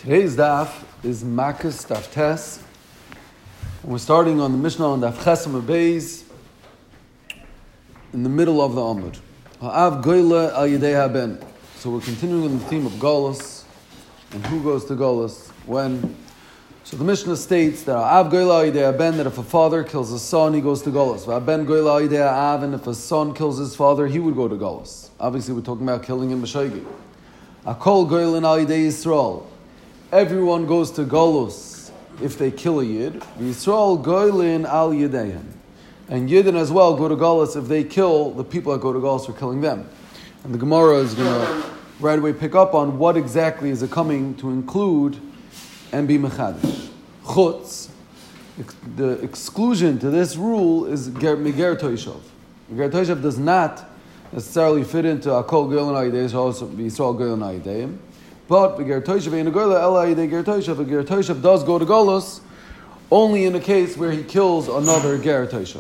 Today's daf is Makkos Daf Tes, and we're starting on the Mishnah on Daf Chesam Beis in the middle of the Amud. Ha'av goyle al yedei haben. So we're continuing on the theme of Golus and who goes to Golus when. So the Mishnah states that Ha'av goyle al yedei haben, that if a father kills a son, he goes to Golus. V'aben goyle al yedei ha'av, and if a son kills his father, he would go to Golus. Obviously, we're talking about killing him b'shoigi. Akol goylin al yedei Yisrael. Everyone goes to Golus if they kill a Yid. Yisrael goylin al Yidayim. And Yidden as well go to Golus if they kill the people that go to Golus for killing them. And the Gemara is going to right away pick up on what exactly is it coming to include and be mechadish. Chutz, the exclusion to this rule is Meger Toishav. Meger Toishav does not necessarily fit into Akol goylin al Yidayim, also Yisrael goylin al Yidayim. But the Ger Toishav ain't a goyla, Ela the Ger Toishav. The Ger Toishav does go to Golus only in a case where he kills another Ger Toishav.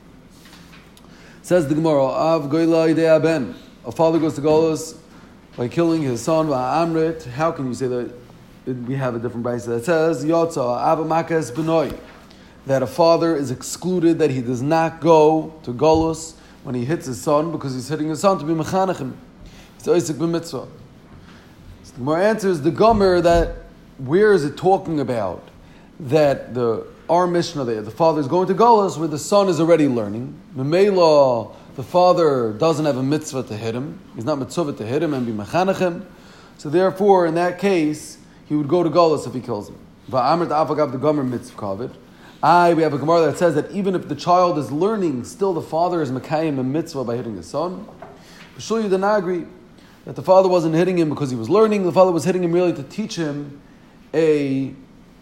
Says the Gemara, Av goyla idei aben. A father goes to Golus by killing his son, Va'amrit. How can you say that? We have a different brayso that says, Yotza, Av Makas Benoi. That a father is excluded, that he does not go to Golus when he hits his son because he's hitting his son to be mechanechim. He's oisik b'mitzvah. The Gemara answers the Gomer that where is it talking about that our Mishnah there, the father is going to Golus where the son is already learning. Memela, the father doesn't have a mitzvah to hit him. He's not mitzvah to hit him and be mechanechim. So therefore, in that case, he would go to Golus if he kills him. Va'amr ta'afagav the Gomer mitzvah kavid. We have a Gemara that says that even if the child is learning, still the father is mekayim a mitzvah by hitting his son. B'shul Yudanagri, that the father wasn't hitting him because he was learning. The father was hitting him really to teach him the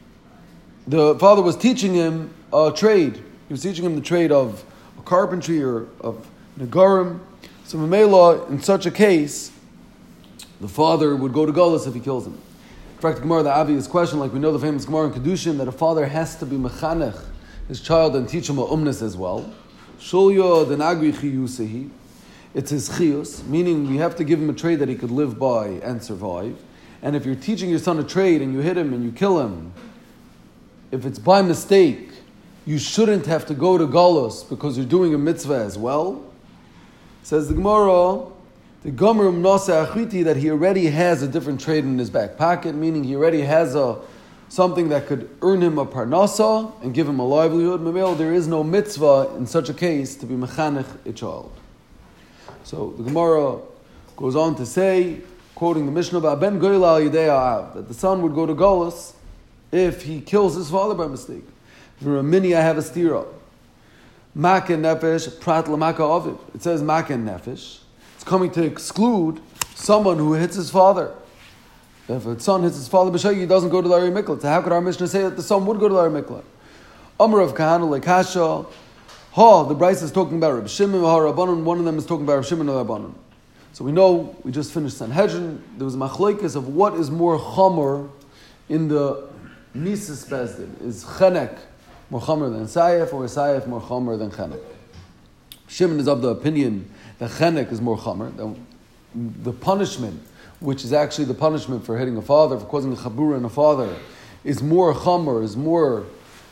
father was teaching him a trade. He was teaching him the trade of carpentry or of negarim. So Mamela, in such a case, the father would go to Golus if he kills him. In fact, the Gemara, the obvious question, like we know the famous Gemara in Kedushin, that a father has to be mechanech his child and teach him a umnis as well. Shulyo denagri chiyusehi. It's his chiyus, meaning we have to give him a trade that he could live by and survive. And if you're teaching your son a trade and you hit him and you kill him, if it's by mistake, you shouldn't have to go to Golus because you're doing a mitzvah as well. Says the Gemara, the Gomer Nasa Achiti, that he already has a different trade in his back pocket, meaning he already has something that could earn him a parnasa and give him a livelihood. Mamel, there is no mitzvah in such a case to be mechanech a child. So the Gemara goes on to say, quoting the Mishnah, "Ben goyla al yedei ha'av," that the son would go to Golus if he kills his father by mistake. For a mini, I have a stira. Maken nefesh prat lamaka ovid. It says maken nefesh. It's coming to exclude someone who hits his father. If a son hits his father b'shagi, he doesn't go to the Ari Miklat. So how could our Mishnah say that the son would go to the Ari Miklat? Amar of Kahana lekasha. The Bryce is talking about Reb Shimon, Rabbanon. One of them is talking about Reb Shimon and Rabbanon. So we know, we just finished Sanhedrin. There was a machlokes of what is more chomer in the Mises Bezdin. Is chenek more chomer than sayef, or is sayef more chomer than chenek? Shimon is of the opinion that chenek is more chomer. The punishment, which is actually the punishment for hitting a father, for causing a chabura in a father, is more chomer, is more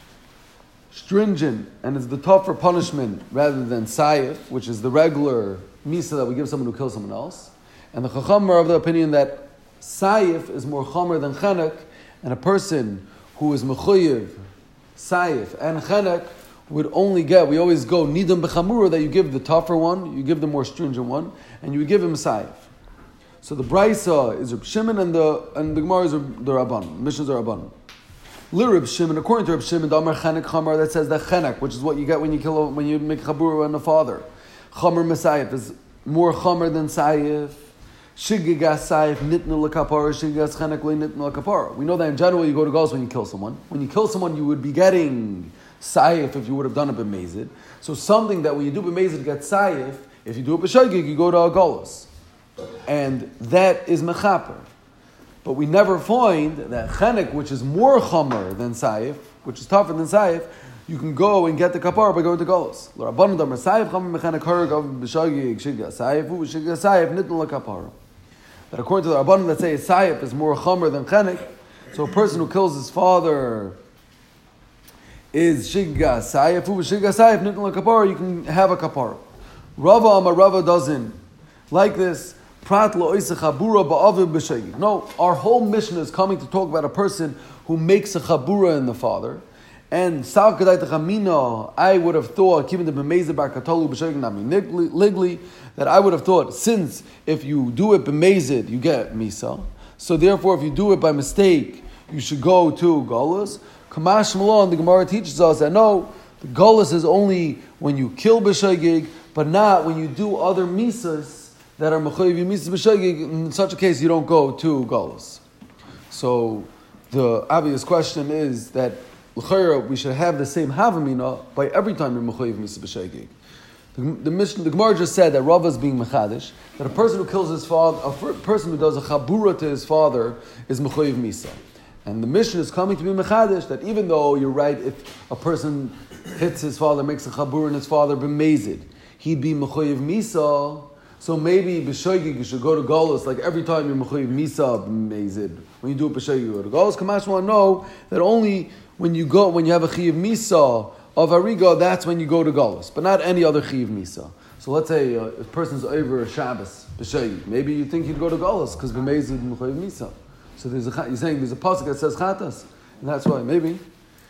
stringent, and is the tougher punishment rather than sayif, which is the regular misa that we give someone who kills someone else. And the chacham are of the opinion that sayif is more chamer than chenek, and a person who is mechuyev, sayif, and chenek would only get, we always go nidam b'chamura, that you give the tougher one, you give the more stringent one, and you would give him sayif. So the Braisa is Reb Shimon, and the Gemara is the Rabban, Mishnahs are Rabban. L'Reb Shimon, according to Reb Shimon, Damar Chenek Chamar, that says that Chenek, which is what you get when you make Chabura on the father. Chamar Mesayif is more Chamar than Sayif. Shigigas Sayif Nitnu L'Kapara, Shigigas Chenek Nitnu L'Kapara. We know that in general you go to Golus when you kill someone. When you kill someone, you would be getting Sayif if you would have done it b'mezid. So something that when you do b'mezid get Sayif, if you do it b'shagig, you go to a Golus. And that is Mechaper. But we never find that chenek, which is more chomer than sayif, which is tougher than sayif, you can go and get the kapar by going to Golus. That according to the Rabbanim that say sayif is more chomer than chenek, So a person who kills his father is Shiga Sayef. Who was Shiga Sayef? Nitin Kapara, you can have a kapara. Rava doesn't like this. Prat lo chabura ba'aviv b'shegig. No, our whole mission is coming to talk about a person who makes a chabura in the father. And sal kedai techamina, I would have thought, given the b'meizer bar katolu b'shegig nami ligli, that I would have thought, since if you do it b'meizer, you get misa. So therefore, if you do it by mistake, you should go to Golus. Kamash Malon, the Gemara teaches us that no, the Golus is only when you kill b'shegig, but not when you do other misas that are mechayiv misas b'shegig. In such a case, you don't go to Golus. So the obvious question is that l'chayra we should have the same havamina by every time you're mechayiv misas b'shegig. The Gemara just said that Rava is being mechadish, that a person who kills his father, a person who does a chabura to his father is mechayiv misa. And the mission is coming to be mechadish, that even though you're right, if a person hits his father, makes a chabura and his father b'mezid, he'd be mechayiv misa. So maybe b'shogig you should go to Golus, like every time you're mechayiv misa b'mezid. When you do it b'shogig, you go to Golus. Kamash want to know that only when you have a chiyiv misa of hariga, that's when you go to Golus, but not any other chiyiv misa. So let's say a person's over Shabbos b'shogig, maybe you think you'd go to Golus because b'mezid mechayiv misa. So you're saying there's a pasuk that says chatas, and that's why maybe.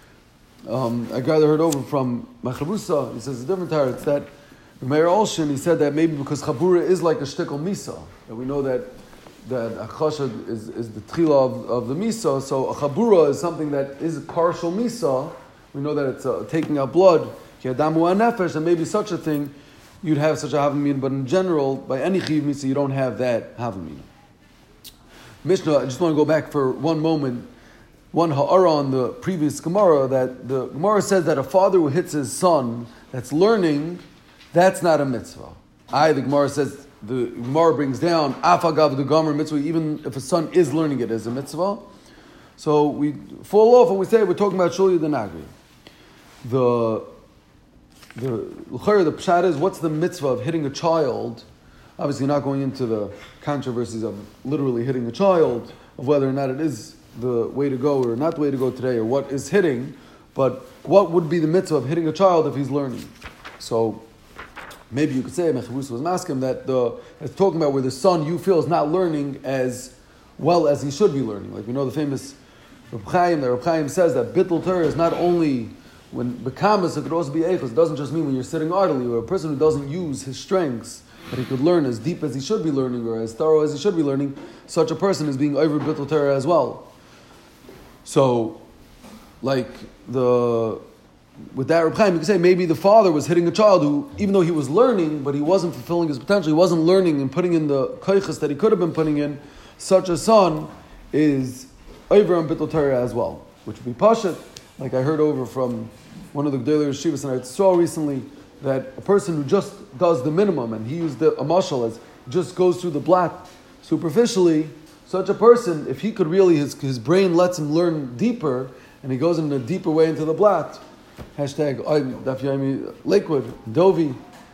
I gather heard over from Macharusa. He says a different tarot. It's that Meir Olshin, he said that maybe because chabura is like a shtickle misa, that we know that achasha is the tchila of the misa. So a chabura is something that is a partial misa. We know that it's taking out blood. Kiadamu nefesh, and maybe such a thing you'd have such a havamina. But in general, by any chiv misa, you don't have that havamina. Mishnah, I just want to go back for one moment, one ha'ara on the previous Gemara, that the Gemara says that a father who hits his son that's learning, that's not a mitzvah. The Gemara says, the Gemara brings down, afagav the gomer mitzvah, even if a son is learning it as a mitzvah. So we fall off and we say we're talking about Shulya the Nagri. The pshat is, what's the mitzvah of hitting a child? Obviously not going into the controversies of literally hitting a child, of whether or not it is the way to go or not the way to go today, or what is hitting, but what would be the mitzvah of hitting a child if he's learning? So maybe you could say, Mechavus was masking that it's talking about where the son you feel is not learning as well as he should be learning. Like we know the famous Reb Chaim says that Bittul Torah is not only when Bekamas, it could also be Eichos. It doesn't just mean when you're sitting idly, or a person who doesn't use his strengths, that he could learn as deep as he should be learning, or as thorough as he should be learning, such a person is being over Bittul Torah as well. So, with that Reb Chaim, you could say maybe the father was hitting a child who, even though he was learning, but he wasn't fulfilling his potential, he wasn't learning and putting in the koiches that he could have been putting in, such a son is over on Bittul Torah as well, which would be Pashat. Like I heard over from one of the G'dolei Yeshivas, and I saw recently that a person who just does the minimum, and he used a mashal as just goes through the blat superficially, such a person, if he could really, his brain lets him learn deeper, and he goes in a deeper way into the blat, hashtag Daf Yomi Lakewood, Dovi,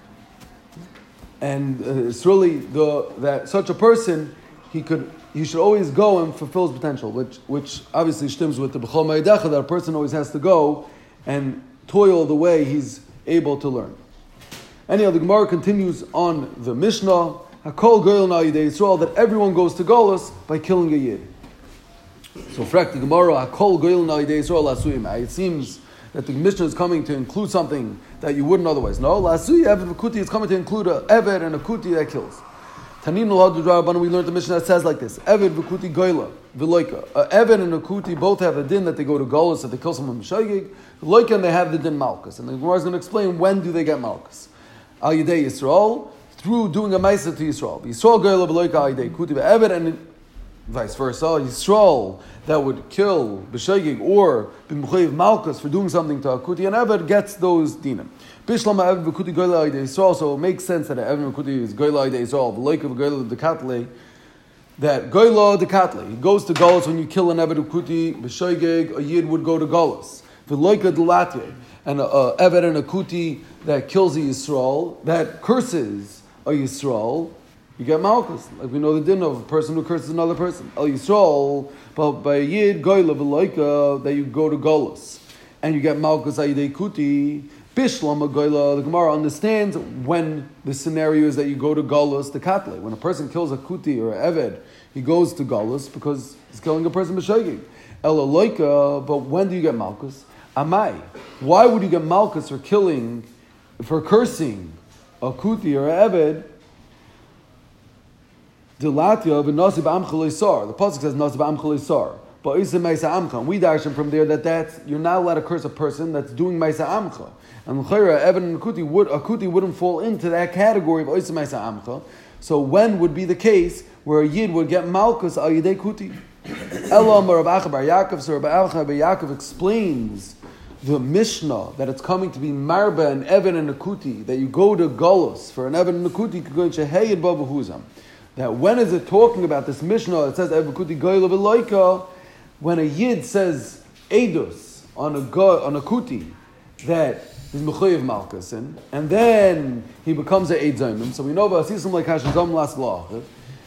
and it's really that such a person, he should always go and fulfill his potential, which obviously stems with the B'chol Ma'idecha, that a person always has to go and toil the way he's able to learn. Anyhow, the Gemara continues on the Mishnah, Hakol Goyel Na'idei Yisrael, that everyone goes to Golus by killing a Yid. So, frak the Gemara, Hakol Goyel Na'idei Yisrael Lasuyim. It seems that the Mishnah is coming to include something that you wouldn't otherwise know. Lasuyim, Eved V'kuti, is coming to include a Eved and a Kuti that kills. Tanin L'Had we learned the Mishnah that says like this: Eved V'kuti Goyla V'loika. Eved and a Kuti both have a din that they go to Golus, that they kill someone M'shagig. V'loika, and they have the din Malkus. And the Gemara is going to explain when do they get Malkus. Al Yidei Yisrael, through doing a Maisa to Yisrael. Yisrael Goyla V'loika Al Yidei Kuti V'Eved, and vice versa. Yisrael that would kill B'shagig or B'mchuyev Malkus for doing something to Akuti and Eved gets those dinim. Bishlam Eved V'kuti Goyla Yidei Yisrael, so it makes sense that Eved V'kuti is Goyla Yidei Yisrael, V'loika V'goyla Dekatle, that Goyla Dekatle, he goes to Golus when you kill an Eved V'kuti, B'shagig, a Yid would go to Golus. V'loika Delatye, and Eved and a Kuti that kills a Yisrael, that curses a Yisrael, you get malchus. Like we know the din of a person who curses another person. El Yisrael, but by Yid Goyla V'Loika, that you go to Golos. And you get malchus Ayidei Kuti, Bishlam Goyla. The Gemara understands when the scenario is that you go to Golos, the Katle. When a person kills a Kuti or a Eved, he goes to Golos because he's killing a person b'shogeg. El Loika, but when do you get malchus? Amai. Why would you get malchus for cursing a Kuti or a Eved? The pasuk says nasib amcha leisar, but isa meisa amcha. We darshan from there that you're not allowed to curse a person that's doing meisa amcha. And l'chayra Eved and a Kuti wouldn't fall into that category of isa meisa amcha. So when would be the case where a Yid would get malchus al yidei Kuti? Elam Rav Acha bar Yaakov. So Rav Acha bar Yaakov explains the Mishnah that it's coming to be marba and Eved and a Kuti, that you go to Golos for an Eved and a Kuti going shehayid bava huzam. That when is it talking about this Mishnah? It says Evakuti Goyla V'Loika. When a Yid says Eidos on a Kuti that he's Mechayev Malchus, and then he becomes an Eid Zaymim. So we know about Asisam like Hashazam Las Lachav.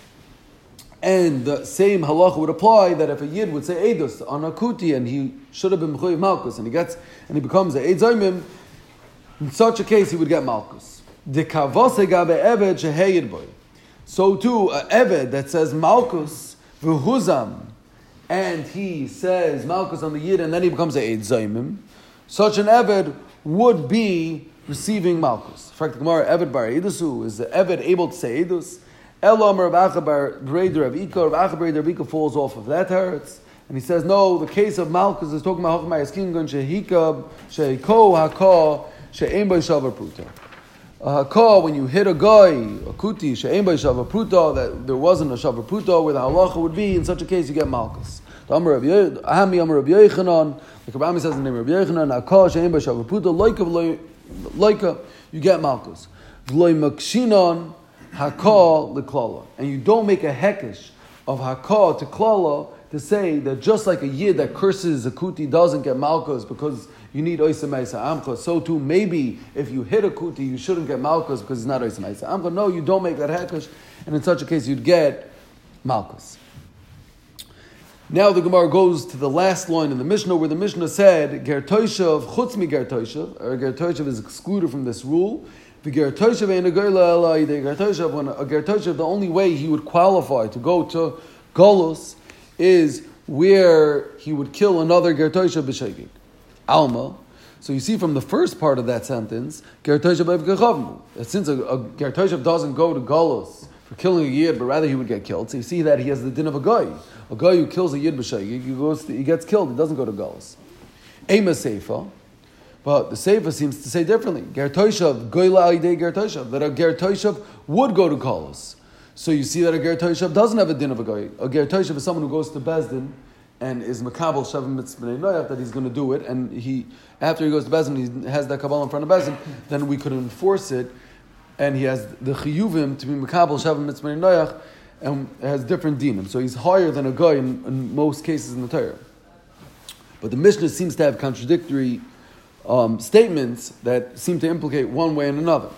And the same halacha would apply that if a Yid would say Eidos on a Kuti and he should have been Mechayev Malchus and he becomes an Eid Zaymim, in such a case he would get Malchus. The Kavase Gabe Eved Shehayid Boy. So too, an Eved that says Malchus v'huzam, and he says Malchus on the Yid, and then he becomes a Eid Zaymim, such an Eved would be receiving Malchus. In fact, the Gemara, Eved bar Eidusu, is the Eved able to say Eidus? Elam Rav Acha bar Breider Rav Ika, Rav Acha Breider Rav Ika falls off of that teretz, and he says, no, the case of Malchus is talking about Hachmai Eskin Gun Shehikab, Sheiko Haka, She'em B'Shavar Pruta. When you hit a guy, a kuti, she'ein by shava pruta, that there wasn't a shava pruta, where the halacha would be, in such a case you get malchus. The Amar Rabbi Yochanan, like Rabbi says in the name of Rabbi Yochanan, akah she'ein by shava pruta, loika, you get malchus. V'loi makshinon hakah l'klala, and you don't make a hekesh of hakah to klala to say that just like a yid that curses a kuti doesn't get malchus because you need oisa meisa amcha, so too maybe if you hit a kuti you shouldn't get malchus because it's not oisa meisa amcha. No, you don't make that hekesh, and in such a case you'd get malchus. Now the Gemara goes to the last line in the Mishnah where the Mishnah said ger toshav chutz mi ger toshav, or ger toshav is excluded from this rule. The ger toshav ain't a goyla elai. The ger toshav, when a ger toshav, the only way he would qualify to go to Golos is where he would kill another ger toshav b'shegig. Alma. So you see from the first part of that sentence, ger toshav b'gechavmu, that since a ger toshav doesn't go to Golos for killing a yid, but rather he would get killed. So you see that he has the din of a guy. A guy who kills a yid b'shegig, he gets killed. He doesn't go to Golos. Ema seifa, but the seifa seems to say differently. Ger toshav goyla alidei ger toshav, that a ger toshav would go to Golos. So you see that a ger toshav doesn't have a din of a guy. A ger toshav is someone who goes to Bezdin and is makabel shavim mitzvah noyach that he's going to do it, and after he goes to Bezdin, he has that kabbalah in front of Bezdin, then we could enforce it, and he has the chiyuvim to be makabel shavim mitzvah noyach, and has different dinim. So he's higher than a guy in most cases in the Torah. But the Mishnah seems to have contradictory statements that seem to implicate one way and another.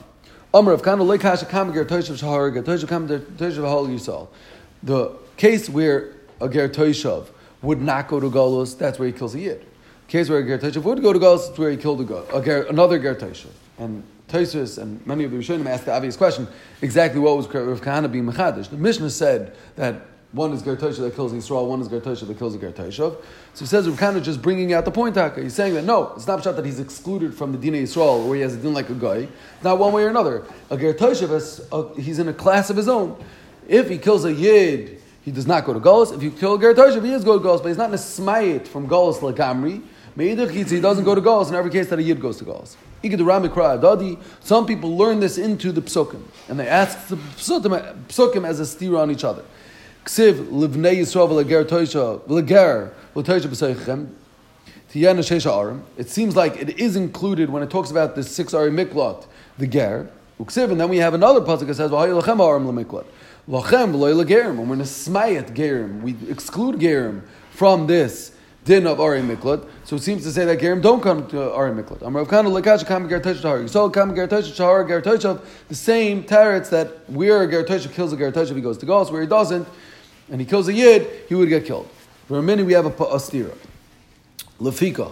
The case where a ger toshav would not go to Golos, that's where he kills a yid. The case where a ger toshav would go to Golos, that's where he killed another ger toshav. And Tosfos and many of the Rishonim asked the obvious question, exactly what was Rav Kahana being mechadish? The Mishnah said that one is ger toshav that kills Yisrael, one is ger toshav that kills a ger toshav. So he says Rav Kahana just bringing out the point, Taka. He's saying that no, it's not shot that he's excluded from the din of Yisrael, where he has a din like a guy. It's not one way or another. A ger toshav, he's in a class of his own. If he kills a yid, he does not go to Golos. If you kill a ger toshav, he is going to Golos, but he's not nesmayit from Golos like Amri. He doesn't go to Golos in every case that a yid goes to Golos. Some people learn this into the psukim, and they ask the psukim as a stira on each other. Ksiv livnei Yisrael v'leger toshav v'leger v'toshav b'seichem tiyana sheisha arim. It seems like it is included when it talks about the 6 arim miklat, the ger. Uksiv, and then we have another pasuk that says v'hay lachem arim lemiklat lachem v'loy legerim. When we're nesmayet gerim, we exclude gerim from this din of Ari Miklat. So it seems to say that Gerim don't come to Ari Miklat. Amar Rav Kana Lekash Kam Ger Toshav Tahar. So Kam Ger Toshav Tahar Ger Toshav, the same teretz that where a Ger Toshav kills a Ger Toshav, he goes to Galus. Where he doesn't, and he kills a Yid, he would get killed. For a minute, we have a stira. Lefika.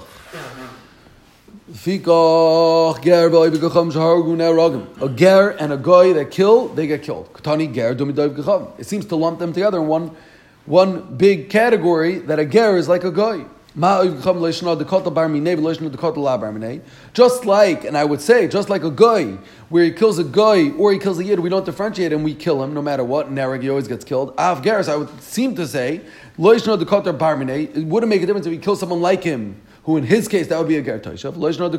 A ger and a goy that kill, they get killed. It seems to lump them together in one big category, that a ger is like a goy. Just like, and I would say, just like a goy, where he kills a goy or he kills a yid, we don't differentiate and we kill him no matter what. Nereg, he always gets killed. Av geras, I would seem to say, it wouldn't make a difference if he kills someone like him, who in his case, that would be a ger toshav.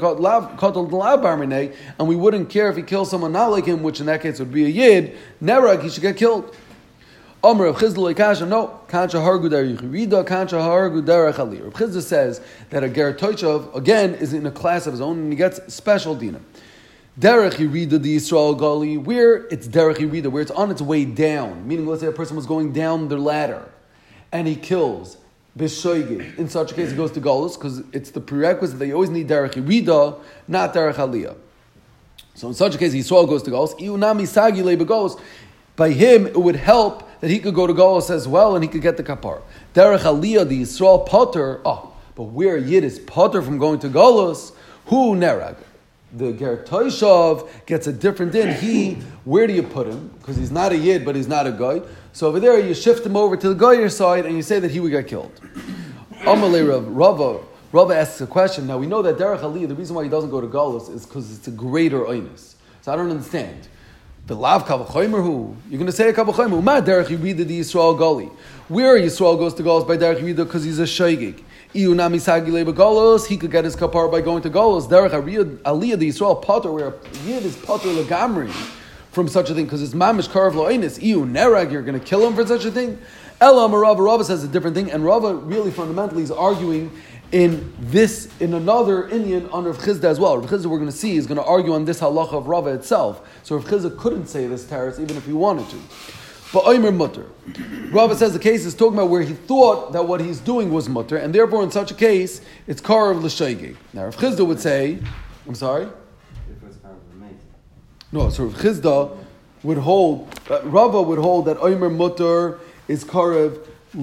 And we wouldn't care if he kills someone not like him, which in that case would be a yid. Nereg, he should get killed. Omer of Chizda leikasha, no. Kancha hargu der yichirida, kancha hargu der echali. Rav Chizda says that a ger toshav, again, is in a class of his own, and he gets special dina. Derech Yerida the Yisrael Gali, where it's Derech Yerida, where it's on its way down. Meaning, let's say a person was going down their ladder, and he kills Bishoigid. In such a case, he goes to Galus, because it's the prerequisite that you always need Derech Yerida, not Derech Aliyah. So in such a case, Yisrael goes to Galus. Iunami Sagi le beGalus. By him, it would help that he could go to Galus as well, and he could get the kapar. Derech Aliyah, the Yisrael Potter, but where Yid is Potter from going to Galus, who Nerag? The Ger Toshav gets a different din. Where do you put him? Because he's not a Yid, but he's not a Goy. So over there, you shift him over to the Goyer side, and you say that he would get killed. Amalei Rava asks a question. Now, we know that Derech Aliyah, the reason why he doesn't go to Galus is because it's a greater oinus. So I don't understand. The lav kavachomer who? You're going to say a kavachomer. Ma Derech Yerida the Yisrael Gali. Where Yisrael goes to Galus by Derech Yerida because he's a shaygig. Iunami Sagile Galus, he could get his kapar by going to Galus. Derech Aliyah the Yisrael Potter, where Yid is Potter legamri from such a thing, because it's mamish karav lo'enis. Iu nerag, you're going to kill him for such a thing. Ela Rava says a different thing, and Rava really fundamentally is arguing in another Indian on Rav Chizda as well. Rav Chizda, we're going to see, is going to argue on this halacha of Rava itself. So Rav Chizda couldn't say this teretz even if he wanted to. But Omer mutter. Rava says the case is talking about where he thought that what he's doing was mutter, and therefore in such a case, it's karav l'shaygig. Now Rav Chizda would say, I'm sorry? If it's karav l'meizid. No, so Rav Chizda would hold, Rava would hold that Omer mutter is karav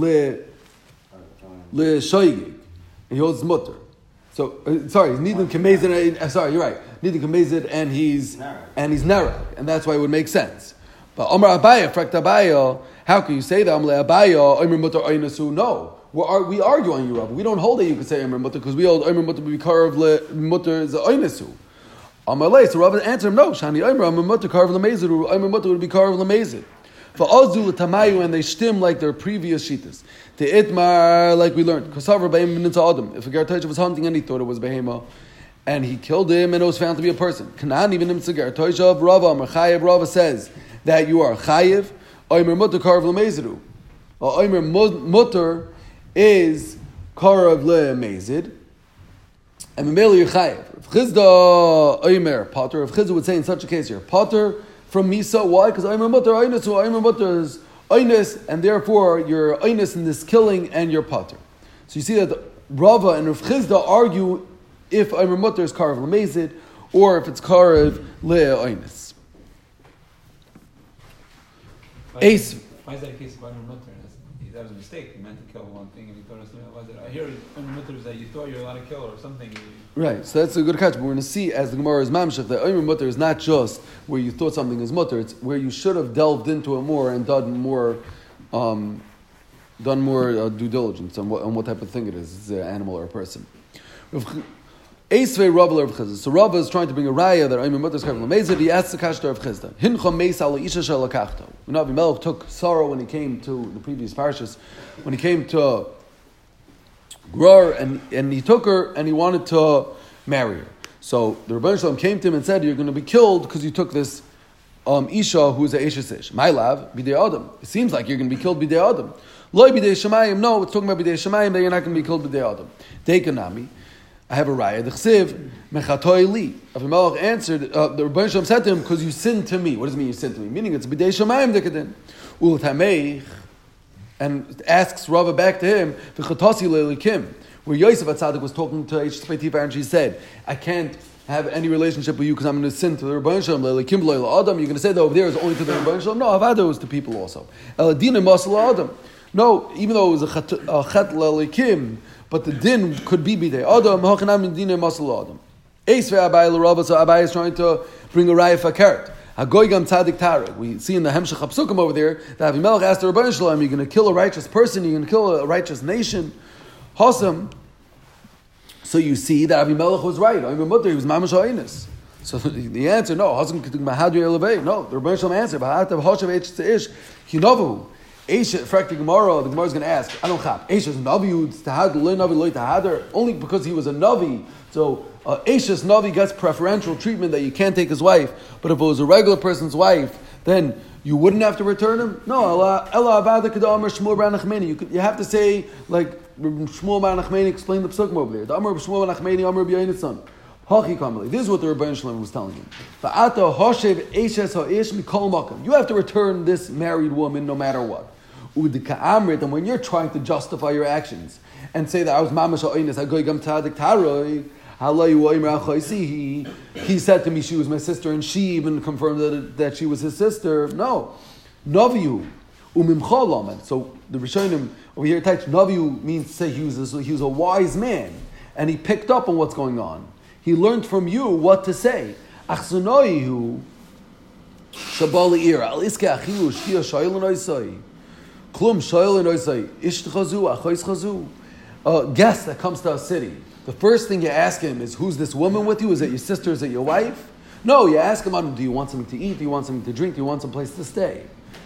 l'shaygig. He holds mutter. So, sorry, he's neither kamezid, sorry, you're right. Neither kamezid and he's narag, and that's why it would make sense. But Omar Abaya, Frakt Abaya, how can you say that? Omar Abaya, Omer Mutter Oynasu. No. We argue on you, Rabbi. We don't hold that you can say Omer Mutter because we hold Omer Mutter be carved Mutter is Oynasu. Omar Lei, so Rabbi answered him, no. Shani Omer Mutter carved Lamezid, or Omer Mutter would be carved Lamezid. For Ozu Tamayu, and they stim like their previous shitas. To Itmar, like we learned, Kosavar Behema Ninta Adam. If a Ger Toshav was hunting and he thought it was Behema, and he killed him and it was found to be a person. Kanan even him Ger Toshav, Rava, Merchayev, Rava says that you are chayiv, oimer mutter karav lemezidu. Oimer mutter is karav lemezid, and memeli you're chayiv. If Chizda oimer potter, if Chizda would say in such a case, you're potter from misa. Why? Because oimer mutter oinus, so oimer mutter is oinus, and therefore you're oinus in this killing, and you're potter. So you see that Rava and Rav Chizda argue if oimer mutter is karav lemezid, or if it's karav leoinus. Why is that a case of Omer Mutter? That was a mistake. He meant to kill one thing and he told us, I hear Omer Mutter is that you thought you were allowed to kill or something. Right, so that's a good catch. But we're going to see as the Gemara is mamshach that Omer Mutter is not just where you thought something is mutter, it's where you should have delved into it more and done more due diligence on what type of thing it is. It's an animal or a person. Eisvei Rava Rav Chizda. So Rava is trying to bring a raya that Omer Mutter is careful lemezid. He asks the kash to Rav Chizda. Hincha meisa leisha shelakachto. You know, Avimelech took sorrow when he came to the previous parshas, when he came to Gerar, and he took her and he wanted to marry her. So the Rebbeinu Shalom came to him and said, "You're going to be killed because you took this isha who is a eshes ish. My love, bidei adam. It seems like you're going to be killed bidei adam. Loi bidei shemayim. No, it's talking about bidei shemayim that you're not going to be killed bidei adam. Deikanami. I have a raya. The chsiv mechatoi li. Avimelech answered. The Rebbeinu Shalom said to him, "Because you sinned to me." What does it mean? You sinned to me? Meaning it's b'dei shemayim dekadin. Ul tameich, and asks Rava back to him. V'chatasi leilikim. where Yosef HaTzadik was talking to Eish Tifar and she said, I can't have any relationship with you because I'm going to sin to the Rebbeinu Shalom. You're going to say that over there is only to the Rebbeinu Shalom? No, Avada was to people also. Eladina Masal Adam. No, even though it was a chet l'elikim, but the din could be b'dei Adam. Hachanam min dina Masal Adam. Eis ve'abai l'Rabba, so Abai is trying to bring a raya fakert. Hagoy gam tzadik tarek. We see in the Hemshech HaPsukim over there that Avimelech asked the Rebbeinu Shalom, you're going to kill a righteous person, you're going to kill a righteous nation. Hasam. So you see that Avimelech was right. He was mamash ha'inus. So the answer, no. Hasam ketuk mahadri elevei. No, the Rebbeinu Shalom answered. V'hatav hoshav eish tzish kinovu. Eish frak the Gemara is going to ask. I don't chap. Eish is navi tahad lo navi lo tahader only because he was a navi. So Eish's navi gets preferential treatment that you can't take his wife. But if it was a regular person's wife, then you wouldn't have to return him. No, Ella Avada Kedamar Shmuel Bar Nachmeni. You have to say like Shmuel Bar Nachmeni explained the psukim over there. The Amar Shmuel Bar Nachmeni Amar B'Yainitzon. Hachi Kamali. This is what the Rebbeinu Shalom was telling him. Va'ata Hoshev Eishes Ha'ish Mikol Makam. You have to return this married woman no matter what. Udika Amrit. And when you're trying to justify your actions and say that I was mamash ha'inus Hagoy Gam Tadik Taroi. He said to me she was my sister, and she even confirmed that she was his sister. No, Naviu umimcha lamed. So the Rishonim over here, Naviu means to say he was a wise man, and he picked up on what's going on. He learned from you what to say. Achsunoihu shabali ira aliska achiu shkia shaylon oisai klum shaylon oisai ishtchazu achois chazu. A guest that comes to a city. The first thing you ask him is, who's this woman with you? Is it your sister? Is it your wife? No, you ask him, do you want something to eat? Do you want something to drink? Do you want some place to stay?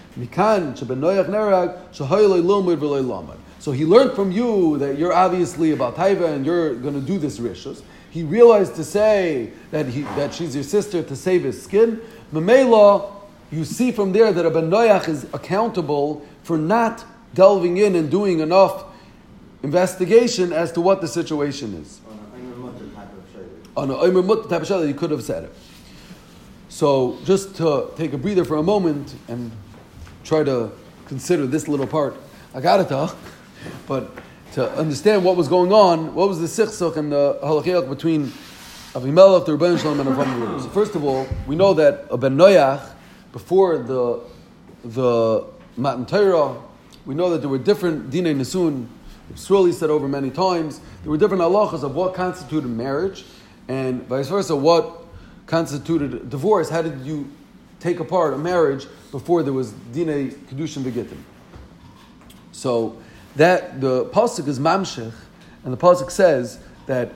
So he learned from you that you're obviously about taiva and you're going to do this rishus. He realized to say that she's your sister to save his skin. Memela, you see from there that a ben noyach is accountable for not delving in and doing enough investigation as to what the situation is. On an Omer Mutter type of shayla, you could have said it. So, just to take a breather for a moment and try to consider this little part, Agarata, but to understand what was going on, what was the sichsuk and the halachiyot between Avimelech, the Rebbeinu Shalom, and Avram. So first of all, we know that a ben noyach, before the Matan Torah, we know that there were different dinei nesun. Surely said over many times, there were different halachas of what constituted marriage, and vice versa, what constituted divorce. How did you take apart a marriage before there was dinei kedushin v'gittin? So that the pasuk is mamshech, and the pasuk says that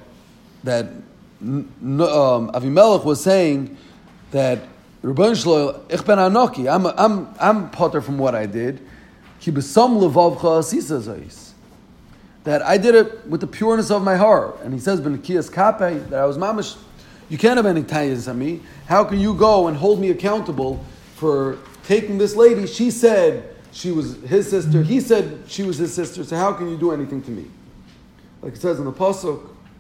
Avimelech was saying that Rebbeinu Shalom, ich ben anoki, I'm potter from what I did. Ki b'sam levavcha asisa zayis. That I did it with the pureness of my heart. And he says, B'nikiyas kape, that I was mamish. You can't have any tayas on me. How can you go and hold me accountable for taking this lady? She said she was his sister. He said she was his sister. So how can you do anything to me? Like it says in the pasuk,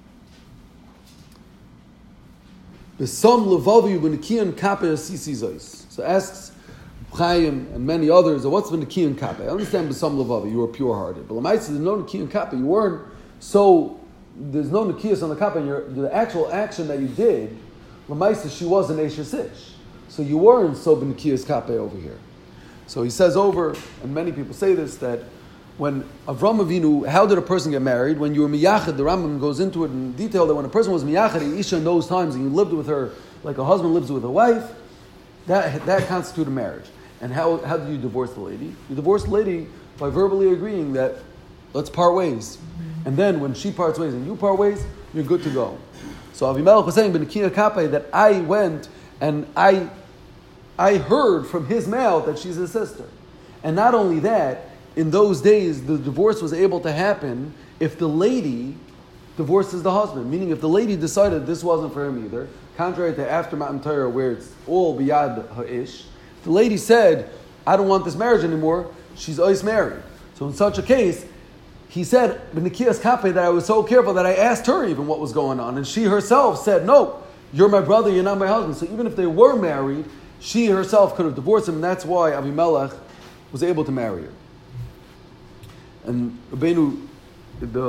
B'sam levavi b'nikiyan kape asisi zois. So asks Chaim and many others, what's been the key in Kappe? I understand B'sam Levavi, you were pure-hearted. But Lamaitz, there's no Nikki in Kappe. You weren't there's no Nikias on the Kappe, and the actual action that you did, Lamaitz, she was an Eishes Ish. So you weren't so Nikias Kappe over here. So he says over, and many people say this, that when Avram Avinu, how did a person get married? When you were miyachid, the Rambam goes into it in detail, that when a person was miyachid, Isha in those times, and you lived with her like a husband lives with a wife, that constituted marriage. And how do you divorce the lady? You divorce the lady by verbally agreeing that let's part ways. And then when she parts ways and you part ways, you're good to go. So Avimelech was saying, B'nikiya kape, that I went and I heard from his mouth that she's his sister. And not only that, in those days, the divorce was able to happen if the lady divorces the husband. Meaning if the lady decided this wasn't for him either, contrary to after Matan Torah where it's all biyad ha'ish, the lady said, I don't want this marriage anymore, she's always married. So in such a case, he said, B'nikiyas kape, that I was so careful that I asked her even what was going on. And she herself said, no, you're my brother, you're not my husband. So even if they were married, she herself could have divorced him, and that's why Avimelech was able to marry her. And Rabbeinu, the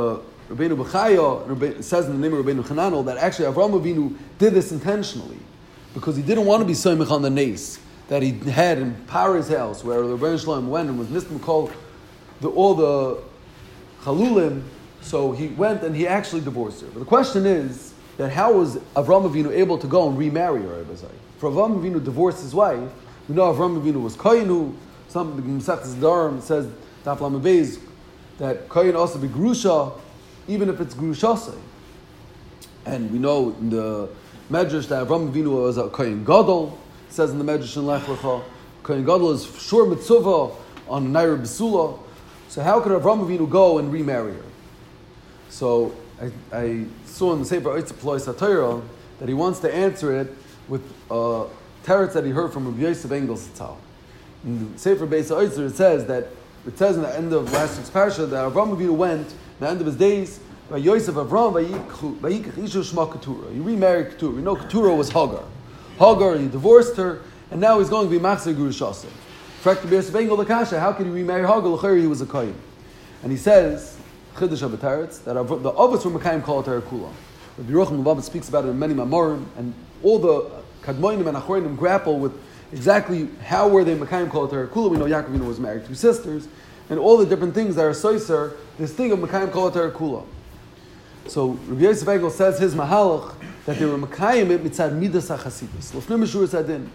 Rabbeinu Bechaya, it says in the name of Rabbeinu Chananel, that actually Avraham Avinu did this intentionally because he didn't want to be soymich on the nace that he had in Para's house, where the Rebbeinu Shalom went and was nistim called all the chalulim. So he went and he actually divorced her. But the question is that how was Avraham Avinu able to go and remarry her? For Avraham Avinu divorced his wife, we know Avraham Avinu was kohen. Some the Masechtas Darim says Daf Lamed Beis that kohen also be grusha, even if it's grushasei. And we know in the Medrash that Avraham Avinu was a kohen gadol. It says in the Medrash in Lech Lecha, kohen gadol is shur mitzvah on naira besula. So how could Avraham Avinu go and remarry her? So I saw in the Sefer Oitz Ploy Satira that he wants to answer it with teretz that he heard from Rabbi Yosef Engel Zatzal. In the Sefer Beis Oitzer it says in the end of last week's parasha that Avraham Avinu went at the end of his days by Yosef Avram vayikach isha shma Keturah. He remarried Keturah. You know Keturah was Hagar. Hagar, he divorced her, and now he's going to be Machzer Gurushasei. Rabbi Yosef Engel the Kasha, how could he remarry Hagar? L'chayr he was a kohen, and he says Chiddush HaBetaretz that the Avos were Mekayim Kol Torah Kula. Rabbi Yerucham Lubavitch speaks about it in many Mamorim, and all the Kadmoinim and Achronim grapple with exactly how were they Mekayim Kol Torah Kula. We know Yaakov Avinu was married to sisters, and all the different things that are soiser, this thing of Mekayim Kol Torah Kula. So Rabbi Yosef Engel says his Mahalach that they were Mekayim it mitzad Midas HaChasidus Lefnim Meshur Sadin,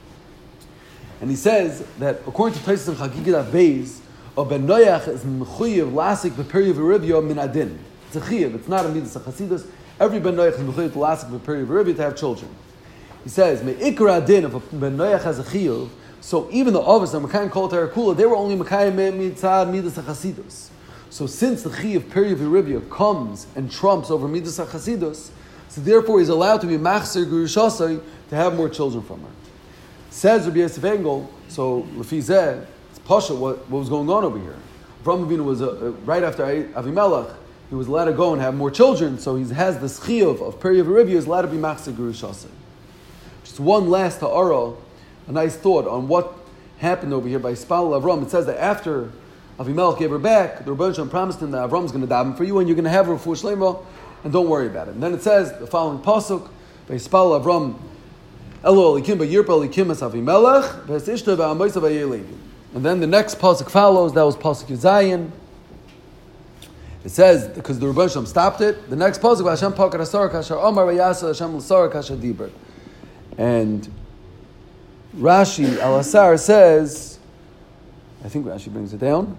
and he says that according to Taisus and Chagigat Beis, a ben noyach is mechuyev lasik b'peri v'rivya min adin. It's a chiyev. It's not a midas chasidus. Every ben noyach is mechuyev lasik b'peri v'rivya to have children. He says me'ikra adin if a ben noyach has a chiyev. So even the avos and mekayim kol Torah kula, they were only mekayim mitzad midas chasidus. So since the chiyev peri v'rivya comes and trumps over midas chasidus, so therefore he's allowed to be machzer gurushasei to have more children from her. Says Rabbi Yosef Engel. So lefizeh. Pasha, what was going on over here? Avraham Avinu was right after Avimelech. He was allowed to go and have more children, so he has this chiyuv of Peri V'Rivya. He's allowed to be Machzer Gurushasei. Just one last ta'ara, a nice thought on what happened over here by Spal Avram. It says that after Avimelech gave her back, the Rebbeinu Shalom promised him that Avram's going to daven for you and you're going to have her for Shlema, and don't worry about it. And then it says the following pasuk by Spal Avram, Elo Elikim B'Yirpa Elikim Es Avimelech V'Esishta V'Amoysa V'Yelevi. And then the next pasuk follows. That was pasuk Yuzayin. It says because the Rebbeinu Shalom stopped it. The next pasuk Hashem Pakar Asar Kashar Omar Vayasa Hashem L'Sar Kashar Diber. And Rashi Al Asar says, I think Rashi brings it down.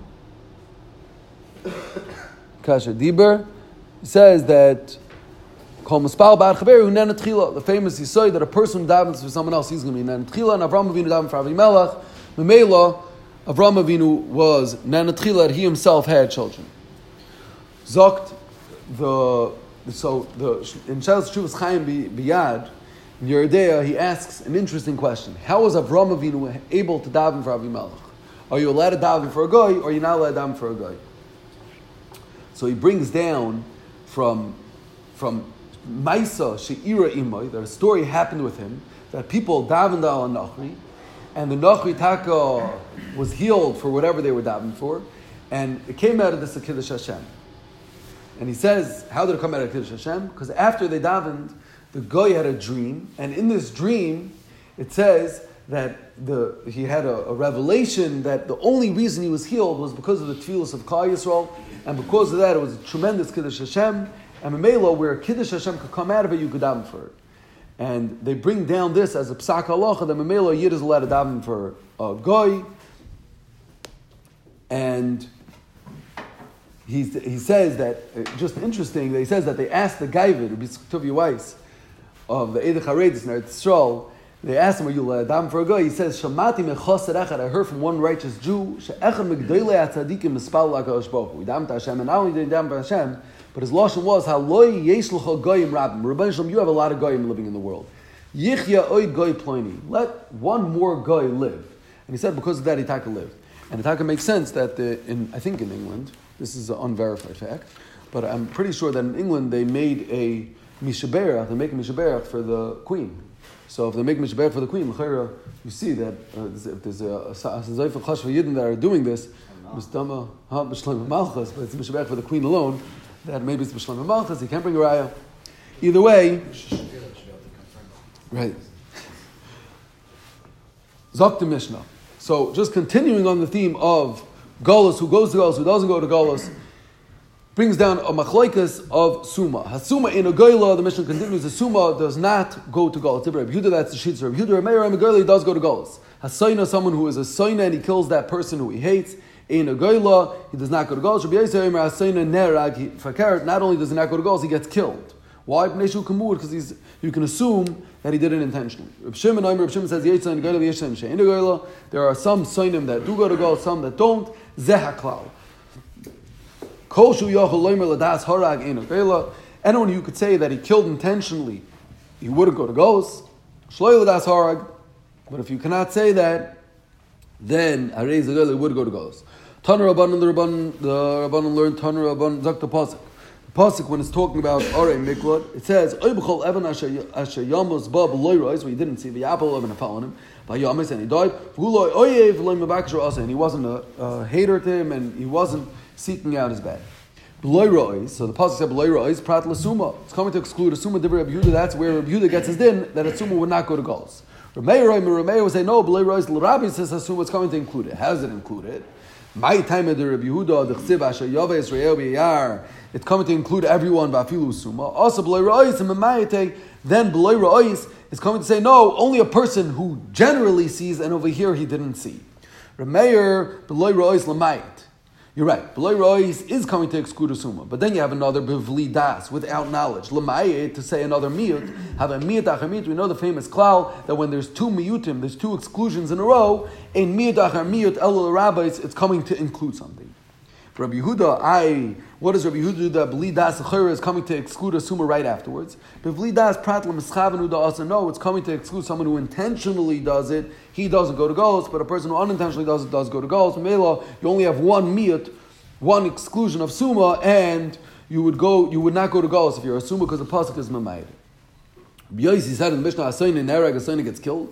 Kashar Diber says that Kol Muspal Ba'ad Chaveru Nenet Chila. The famous Yisoy that a person who davens for someone else, he's going to be Nenet Chila. And Avraham Avinu daven for Avimelech. Memela, Avraham Avinu was Nanatchila, he himself had children. Zokt in Shalos Shuvas Chaim Biyad, in Yeridea, he asks an interesting question. How was Avraham Avinu able to daven for Avimelech? Are you allowed to daven for a guy, or are you not allowed to daven for a guy? So he brings down from Maisa She'ira Imoy, that a story happened with him, that people davened al Nachri, and the Nachri Taka was healed for whatever they were davening for, and it came out of this Kiddush Hashem. And he says, how did it come out of Kiddush Hashem? Because after they davened, the guy had a dream, and in this dream, it says that he had a revelation that the only reason he was healed was because of the tefillos of Klal Yisrael, and because of that, it was a tremendous Kiddush Hashem, and Memela, where Kiddush Hashem could come out of it, you could daven for it. And they bring down this as a psak halacha that Memela Yid is allowed to daven for a goy. And he says that, just interesting, that he says that they asked the Gaivid, Rabbi Tovia Weiss, of the Eidach HaRedis in Eretz Yisrael, they asked him, are you allowed to daven for a goy? He says, Shamati mechosed echad, I heard from one righteous Jew, she'echad megdoilei atzadikim mispal l'akadosh baruch hu. We daven to Hashem, and not only did he daven for Hashem, but his lashon was, "Haloi yesh l'cha goyim rabim." Rebbeinu Shalom, you have a lot of goyim living in the world. Yichya oid goy ploni. Let one more goy live. And he said because of that, Itaka lived. And Itaka makes sense that I think in England, this is an unverified fact, but I'm pretty sure that in England they made a mishaberach. They make a mishaberach for the queen. So if they make mishaberach for the queen, you see that if there's a zayf chashva yidden that are doing this, but it's mishaberach for the queen alone. that maybe it's B'Shlem Malchus, he can't bring a raya. Either way, right. Zok Mishnah. So just continuing on the theme of Golus, who goes to Golus, who doesn't go to Golus, brings down a machloikas of Suma. Hasuma in a Goyla, the Mishnah continues, the Suma does not go to Golus. Rabbi Yehuda, that's the Shitz. Rabbi Yehuda, Meir, and Goyla, he does go to Golus. Hasoina, someone who is a Soina and he kills that person who he hates. In a Goyla, he does not go to Golus. Rabbi Yisrael, Hasoina nerag, fakar, not only does he not go to Golus, he gets killed. Why? Because you can assume that he did it intentionally. Reb Shimon says, there are some Soinim that do go to Golus, some that don't. Zehaklal. Anyone who could say that he killed intentionally, he wouldn't go to Golus. But if you cannot say that, then Arei Zagala would go to Golus. Tanur Rabbanan, the Rabbanan learned Tanur Rabbanan Zak the Pasuk. The Pasuk, when it's talking about Arei Miklot, it says, Oibchol Evan Asher Yamos Bab Loirois, where he didn't see the apple of an fell on him, by Yamis, and he died. And he wasn't a hater to him, and he wasn't seeking out his bad. So the pasuk said B'loi Rois Prat L'Suma. It's coming to exclude a Suma Divrei Rabbi Yehuda. That's where Rabbi Yehuda gets his din that a Suma would not go to Golus. Rameir would say no. B'loi Rois L'Rabbi says a Suma is coming to include it. How does it include it? My time of the Rabbi Yehuda the Chsiv Asher Yaveh Yisrael B'Yar. It's coming to include everyone. Ba'afilu Suma. Also B'loi Rois and Memayete. Then B'loi Rois is coming to say no. Only a person who generally sees, and over here he didn't see. Rameir B'loi Rois L'Mayit. You're right. B'loi Rois is coming to exclude a Suma. But then you have another B'vli Das, without knowledge. L'mayit, to say another miyut. Have a miyut achar miyut. We know the famous klal, that when there's two miyutim, there's two exclusions in a row, in miyut achar miyut, el rabbis, it's coming to include something. For Rabbi Yehuda, what does Rabbi Yehuda do? That B'li Das achar is coming to exclude a Suma right afterwards. B'vli Das prat l'mischaven uda asa. No, it's coming to exclude someone who intentionally does it. He doesn't go to Golus, but a person who unintentionally does it does go to Golus. Mela, you only have one miyut, one exclusion of Suma, and you would not go to Golus if you're a Suma because the pasuk is Mamayid. B'yosi said in the Mishnah, Asoin in Nerag, Asoin gets killed.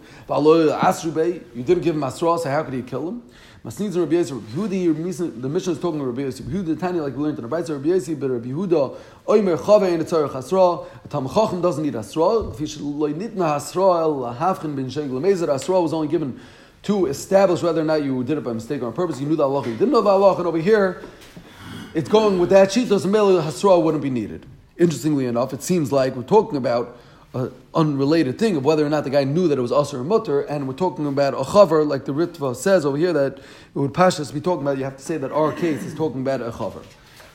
You didn't give him Asra, so how could he kill him? Masnidz and Rabbi Yossi, the Mishnah is talking to Rabbi Yossi. Yehuda Tanya, like we learned in the Brayz, Rabbi Yossi, but Rabbi Yehuda, Oimer Chave in the Tzarech Asra. A Tam Chacham doesn't need Asra. If he should loynitna Asra el Havchin bin Shegel Mezer, Asra was only given to establish whether or not you did it by mistake or on purpose. You knew the halacha, you didn't know the halacha, and over here, it's going with that sheet, those Mele Hasra wouldn't be needed. Interestingly enough, it seems like we're talking about an unrelated thing of whether or not the guy knew that it was Asr and Mutter, and we're talking about a chaver, like the Ritva says over here, that it would Pashas be talking about, you have to say that our case is talking about a chaver.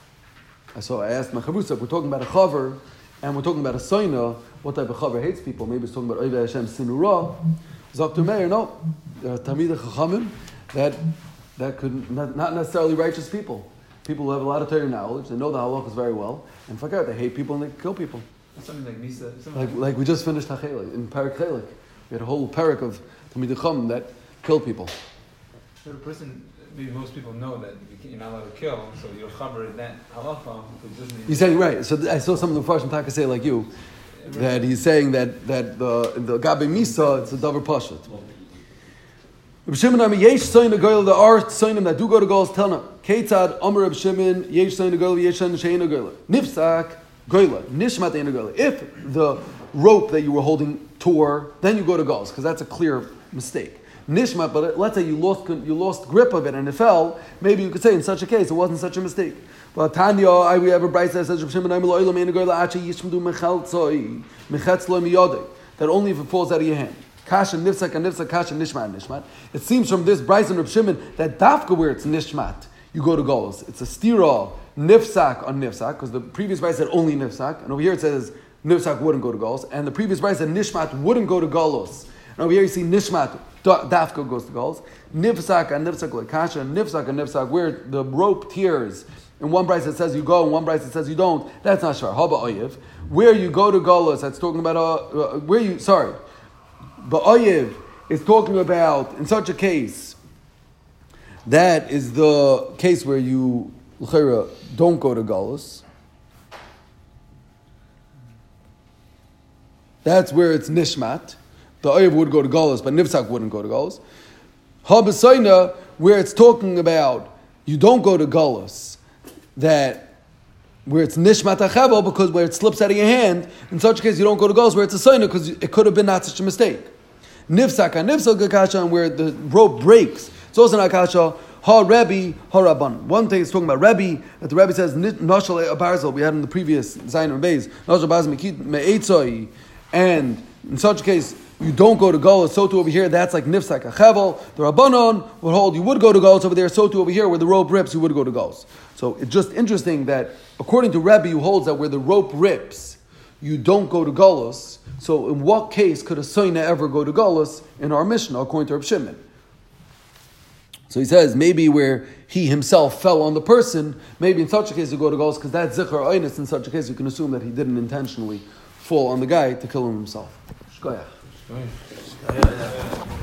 So I asked my Chavrusa, if we're talking about a chaver, and we're talking about a soina, what type of chaver hates people? Maybe it's talking about Oivei Hashem Sinura. Zaktu Meir, no. There are Talmidei Chachamim that could, not necessarily righteous people. People who have a lot of Torah knowledge, they know the halachas very well, and forget they hate people and they kill people. Something like Misa. Like we just finished Hachelik, in Parak Chelik. We had a whole parak of Talmidei Chacham that kill people. So the person, maybe most people know that you're not allowed to kill, so you're chaver in that halacha. He's saying, right, so I saw some of the Farshim Taka say like you, that he's saying that the Gabe Misa, it's a davar pashut. Reb Shimon Ami yesh soin goyel, there are soinim that do go to Golus. Tell them Ketzad Amar Reb Shimon yesh soin goyel yesh soin shein goyel nifsak goyel nishmat ein goyel. If the rope that you were holding tore, then you go to Golus because that's a clear mistake. Nishmat, but let's say you lost grip of it and it fell. Maybe you could say in such a case it wasn't such a mistake. But Tanya, we have a brayta that says Reb Shimon Ami lo olam ein goyel achi yishmdu mechaltzoi mechatzlo miyodei, that only if it falls out of your hand. Kasha nifsak and nifsak, kasha nishmat and nishmat. It seems from this Bryce and Reb Shimon that dafka where it's nishmat, you go to Golus. It's a stira nifsak on nifsak, because the previous Bryce said only nifsak, and over here it says nifsak wouldn't go to Golus, and the previous Bryce said nishmat wouldn't go to Golus. And over here you see nishmat, dafka goes to Golus. Nifsak and nifsak like kasha, nifsak and nifsak, where the rope tears. In one Bryce it says you go, in one Bryce it says you don't. That's not shvar. Haba oyev. Where you go to Golus, that's talking about But Oyev is talking about, in such a case, that is the case where you, l'chera, don't go to Golus. That's where it's Nishmat. The Oyev would go to Golus, but Nifsak wouldn't go to Golus. Habasoina, where it's talking about you don't go to Golus, that where it's nishmat achevel, because where it slips out of your hand, in such a case you don't go to Golos where it's a soina, because it could have been not such a mistake. Nifsak nifsal gakasha, and where the rope breaks, it's also not kasha. Ha Rebbe, ha Rabban. One thing is talking about Rebbe, that the Rebbe says Nashal Barzel. We had in the previous Zayin and Beis Nashal Barzel Me'etzoi, and in such a case you don't go to Golos. So too over here, that's like Nifsak Achevel. The Rabbanon would hold you would go to Golos over there. So too over here, where the rope rips, you would go to Golos. So it's just interesting that according to Rebbe, who holds that where the rope rips, you don't go to Golos. So in what case could a Soina ever go to Golos in our Mishnah, according to Reb Shimon? So he says, maybe where he himself fell on the person, maybe in such a case you go to Golos, because that's Zichar Oinus. In such a case, you can assume that he didn't intentionally fall on the guy to kill him himself. Shkoyach.